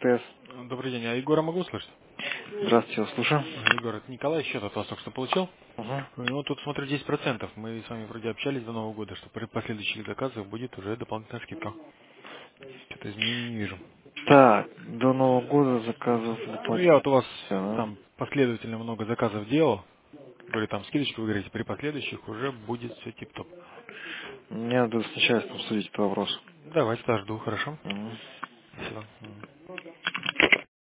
РТС. Добрый день. А Егора могу слышать? Здравствуйте, вас слушаю. Егор, это Николай, счет от вас только что получил. Угу. Ну, тут смотрю 10%. Мы с вами вроде общались до Нового года, что при последующих заказах будет уже дополнительная скидка. Что-то изменений не вижу. Так, до Нового года заказов Ну, я вот у вас все, да? там последовательно много заказов делал. Говорю, там скидочку вы говорите, при последующих уже будет все тип-топ. Мне надо с начальством обсудить этот вопрос. Давайте, жду, хорошо. Мгм. Спасибо. Мгм.